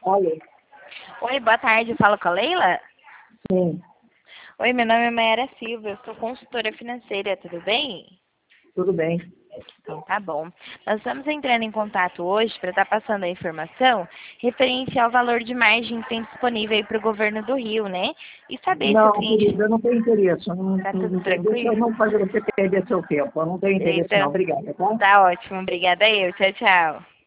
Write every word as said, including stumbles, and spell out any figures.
Olha. Oi, boa tarde. Eu falo com a Leila? Sim. Oi, meu nome é Mayara Silva. Eu sou consultora financeira. Tudo bem? Tudo bem. Então, tá bom. Nós estamos entrando em contato hoje para estar passando a informação referente ao valor de margem que tem disponível aí para o governo do Rio, né? E saber se o Não, cliente querida, eu não tenho interesse. Eu não, está não, tudo não tenho, deixa eu tranquilo. não fazer você perder seu tempo. Eu não tenho interesse, não. Então, Obrigada, tá? tá ótimo. Obrigada eu. Tchau, tchau.